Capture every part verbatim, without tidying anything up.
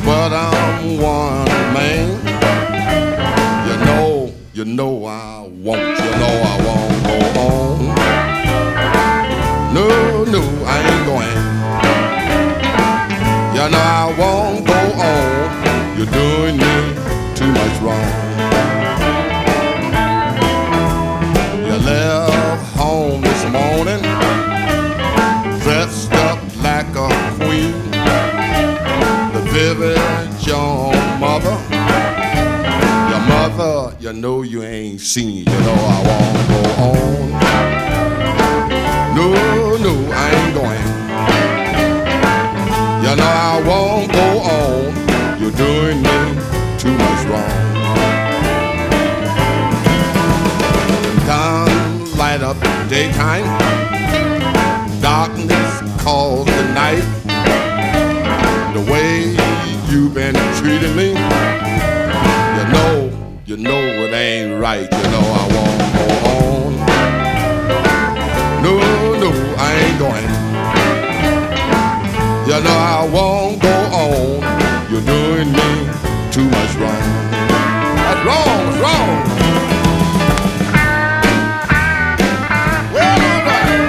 but I'm one man. You know, you know I won't, you know I won't go on. No, no, I ain't going. You know I won't go on. You're doing me too much wrong. You left home this morning, dressed up like a queen, to visit your mother. Your mother, you know you ain't seen. You know I won't go on. No, no, I ain't going. You know I won't go on. You're doing me too much wrong. Come light up daytime, darkness calls the night. The way you've been treating me, you know, you know it ain't right. You know I won't go on. No, no, I ain't going. You know I won't go on. You're doing me too much wrong. That's wrong, that's wrong. Well, all right.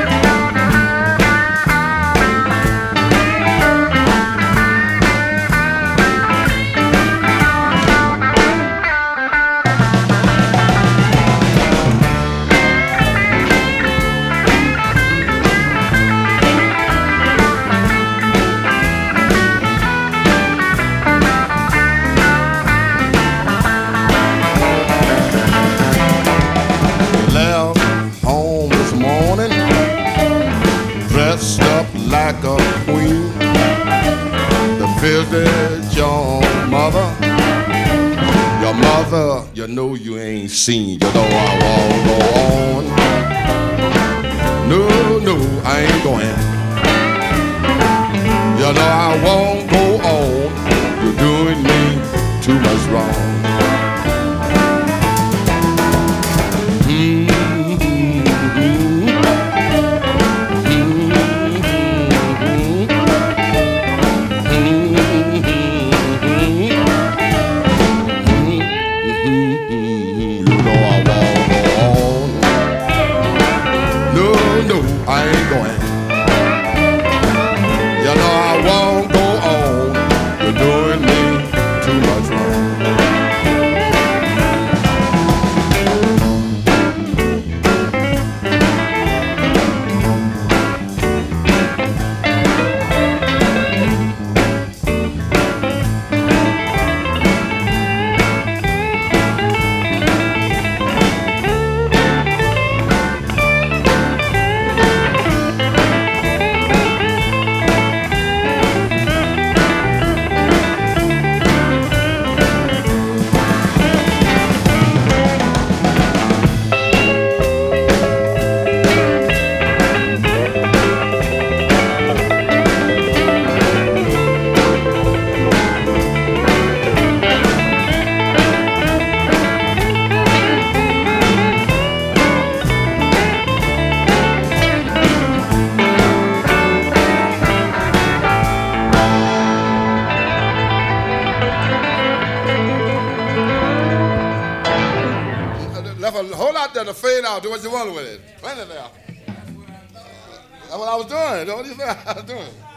Dressed up like a queen to visit your mother. Your mother, you know you ain't seen. You know I won't go on. No, no, I ain't going. You know I won't go on. You're doing me too much wrong. I ain't going. You know I won't go on. You're doing me too much wrong. Left a whole lot there to fade out. Do what you want with it. Plenty there. That's what I was doing. What do you think I was doing?